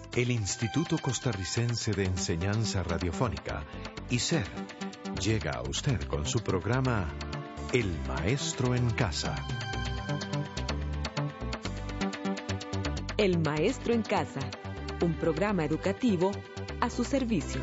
El Instituto Costarricense de Enseñanza Radiofónica, ICER, llega a usted con su programa El Maestro en Casa. El Maestro en Casa, un programa educativo a su servicio.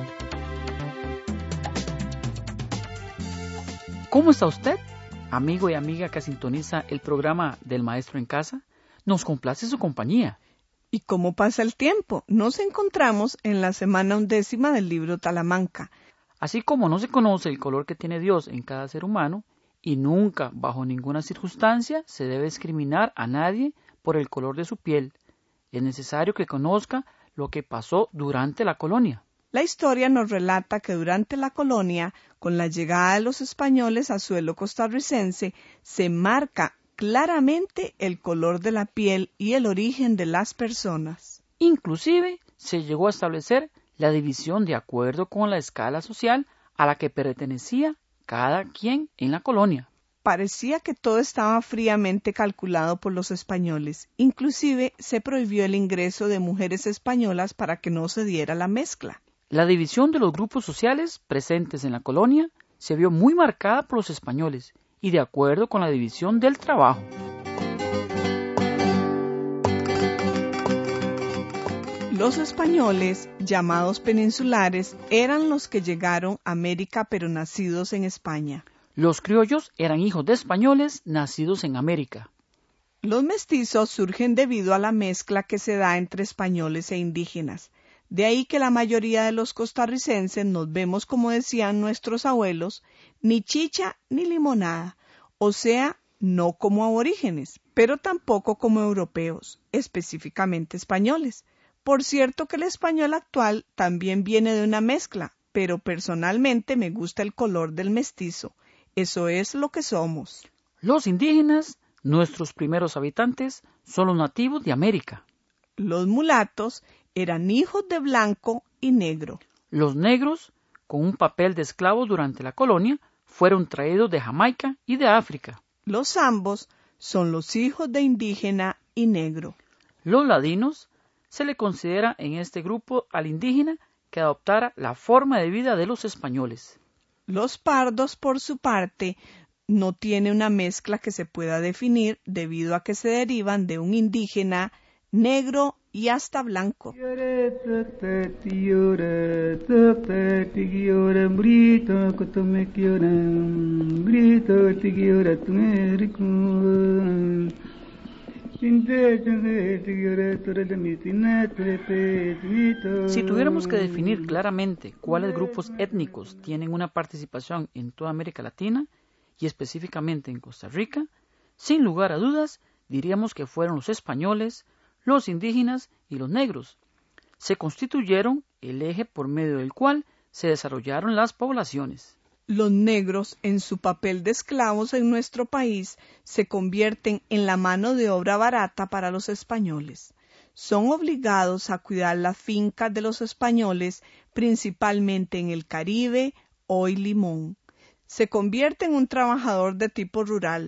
¿Cómo está usted, amigo y amiga que sintoniza el programa del Maestro en Casa? Nos complace su compañía. ¿Y cómo pasa el tiempo? Nos encontramos en la semana 11ª del libro Talamanca. Así como no se conoce el color que tiene Dios en cada ser humano, y nunca, bajo ninguna circunstancia, se debe discriminar a nadie por el color de su piel, es necesario que conozca lo que pasó durante la colonia. La historia nos relata que durante la colonia, con la llegada de los españoles a suelo costarricense, se marca claramente el color de la piel y el origen de las personas. Inclusive se llegó a establecer la división de acuerdo con la escala social a la que pertenecía cada quien en la colonia. Parecía que todo estaba fríamente calculado por los españoles. Inclusive se prohibió el ingreso de mujeres españolas para que no se diera la mezcla. La división de los grupos sociales presentes en la colonia se vio muy marcada por los españoles y de acuerdo con la división del trabajo. Los españoles, llamados peninsulares, eran los que llegaron a América pero nacidos en España. Los criollos eran hijos de españoles nacidos en América. Los mestizos surgen debido a la mezcla que se da entre españoles e indígenas. De ahí que la mayoría de los costarricenses nos vemos, como decían nuestros abuelos, ni chicha ni limonada, o sea, no como aborígenes, pero tampoco como europeos, específicamente españoles. Por cierto que el español actual también viene de una mezcla, pero personalmente me gusta el color del mestizo. Eso es lo que somos. Los indígenas, nuestros primeros habitantes, son los nativos de América. Los mulatos eran hijos de blanco y negro. Los negros, con un papel de esclavos durante la colonia, fueron traídos de Jamaica y de África. Los zambos son los hijos de indígena y negro. Los ladinos, se le considera en este grupo al indígena que adoptara la forma de vida de los españoles. Los pardos, por su parte, no tienen una mezcla que se pueda definir debido a que se derivan de un indígena negro y hasta blanco. Si tuviéramos que definir claramente cuáles grupos étnicos tienen una participación en toda América Latina y específicamente en Costa Rica, sin lugar a dudas diríamos que fueron los españoles, los indígenas y los negros. Se constituyeron el eje por medio del cual se desarrollaron las poblaciones. Los negros, en su papel de esclavos en nuestro país, se convierten en la mano de obra barata para los españoles. Son obligados a cuidar las fincas de los españoles, principalmente en el Caribe, hoy Limón. Se convierte en un trabajador de tipo rural,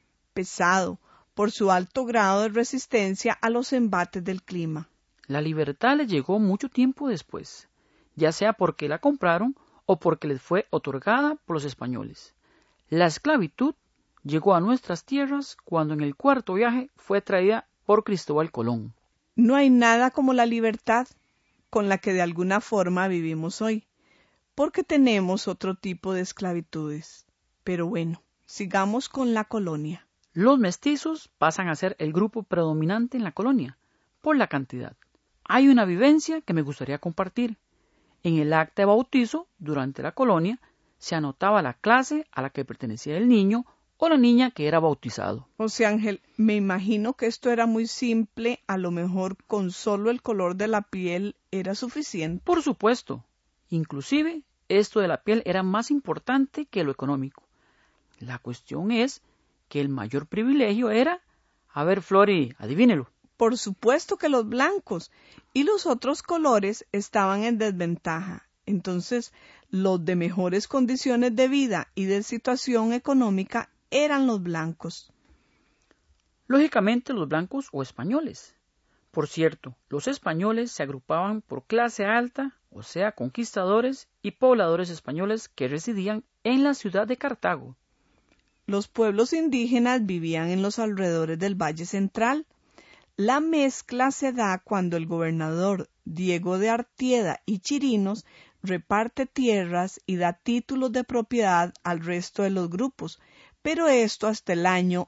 pesado, por su alto grado de resistencia a los embates del clima. La libertad les llegó mucho tiempo después, ya sea porque la compraron o porque les fue otorgada por los españoles. La esclavitud llegó a nuestras tierras cuando en el cuarto viaje fue traída por Cristóbal Colón. No hay nada como la libertad con la que de alguna forma vivimos hoy, porque tenemos otro tipo de esclavitudes. Pero bueno, sigamos con la colonia. Los mestizos pasan a ser el grupo predominante en la colonia, por la cantidad. Hay una vivencia que me gustaría compartir. En el acta de bautizo, durante la colonia, se anotaba la clase a la que pertenecía el niño o la niña que era bautizado. José Ángel, me imagino que esto era muy simple, a lo mejor con solo el color de la piel era suficiente. Por supuesto, inclusive esto de la piel era más importante que lo económico. La cuestión es que el mayor privilegio era, a ver, Flori, adivínelo. Por supuesto que los blancos y los otros colores estaban en desventaja. Entonces, los de mejores condiciones de vida y de situación económica eran los blancos. Lógicamente los blancos o españoles, Por cierto, los españoles se agrupaban por clase alta, o sea, conquistadores y pobladores españoles que residían en la ciudad de Cartago. Los pueblos indígenas vivían en los alrededores del Valle Central. La mezcla se da cuando el gobernador Diego de Artieda y Chirinos reparte tierras y da títulos de propiedad al resto de los grupos, pero esto hasta el año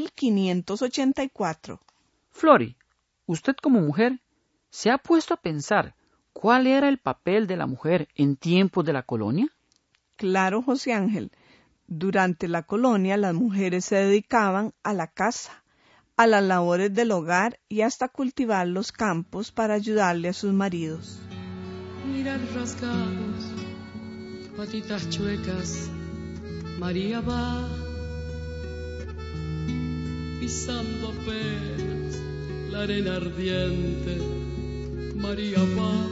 1584. Flori, usted como mujer, ¿se ha puesto a pensar cuál era el papel de la mujer en tiempos de la colonia? Claro, José Ángel. Durante la colonia las mujeres se dedicaban a la casa, a las labores del hogar y hasta cultivar los campos para ayudarle a sus maridos. Mirar rasgados, patitas chuecas, María va pisando apenas la arena ardiente, María va.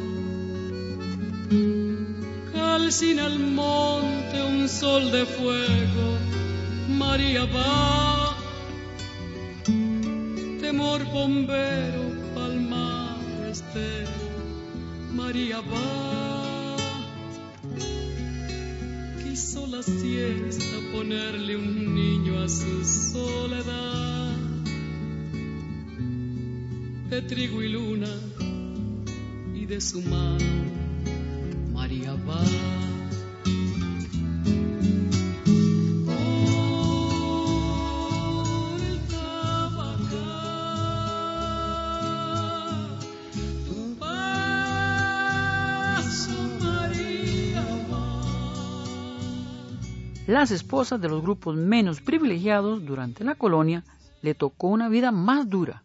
Calcina el monte un sol de fuego, María va. Temor bombero, palmar estero, María va. Quiso la siesta ponerle un niño a su soledad. De trigo y luna y de su mano María va. Por el Tabacal, tu paso, María va. Las esposas de los grupos menos privilegiados durante la colonia le tocó una vida más dura.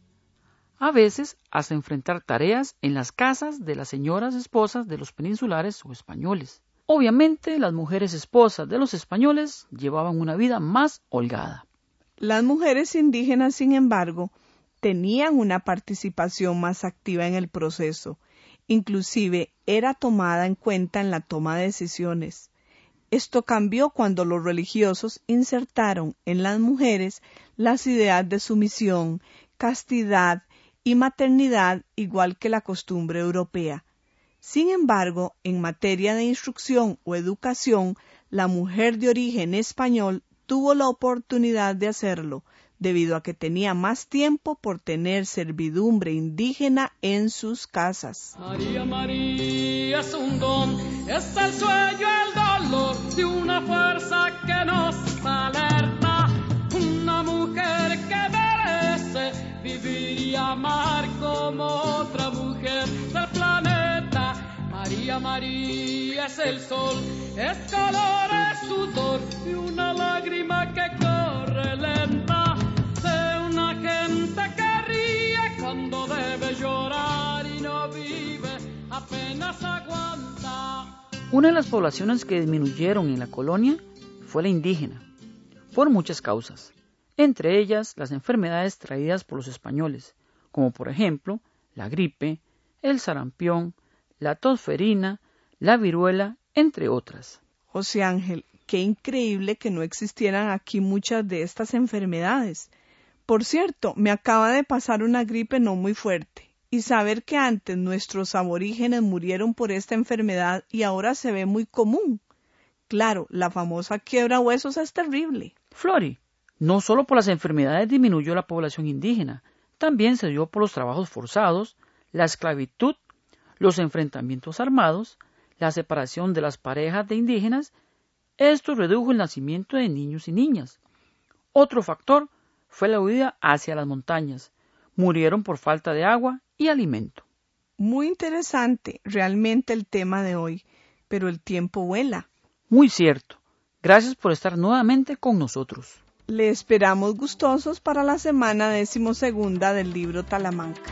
A veces hasta enfrentar tareas en las casas de las señoras esposas de los peninsulares o españoles. Obviamente, las mujeres esposas de los españoles llevaban una vida más holgada. Las mujeres indígenas, sin embargo, tenían una participación más activa en el proceso. Inclusive, era tomada en cuenta en la toma de decisiones. Esto cambió cuando los religiosos insertaron en las mujeres las ideas de sumisión, castidad y maternidad, igual que la costumbre europea. Sin embargo, en materia de instrucción o educación, la mujer de origen español tuvo la oportunidad de hacerlo, debido a que tenía más tiempo por tener servidumbre indígena en sus casas. María, María es un don, es el sueño, el dolor de una fuerza que nos alerta, una mujer que merece vivir y amar como otra mujer del planeta. María, María es el sol, es color, es sudor y una lágrima que corre lenta de una gente que ríe cuando debe llorar y no vive, apenas aguanta. Una de las poblaciones que disminuyeron en la colonia fue la indígena, por muchas causas, entre ellas las enfermedades traídas por los españoles, como por ejemplo la gripe, el sarampión, la tosferina, la viruela, entre otras. José Ángel, qué increíble que no existieran aquí muchas de estas enfermedades. Por cierto, me acaba de pasar una gripe no muy fuerte, y saber que antes nuestros aborígenes murieron por esta enfermedad y ahora se ve muy común. Claro, la famosa quiebra huesos es terrible. Flori, no solo por las enfermedades disminuyó la población indígena, también se dio por los trabajos forzados, la esclavitud, los enfrentamientos armados, la separación de las parejas de indígenas. Esto redujo el nacimiento de niños y niñas. Otro factor fue la huida hacia las montañas. Murieron por falta de agua y alimento. Muy interesante realmente el tema de hoy, pero el tiempo vuela. Muy cierto. Gracias por estar nuevamente con nosotros. Le esperamos gustosos para la semana 12ª del libro Talamanca.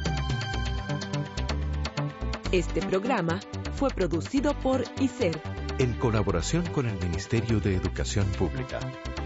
Este programa fue producido por ICER en colaboración con el Ministerio de Educación Pública.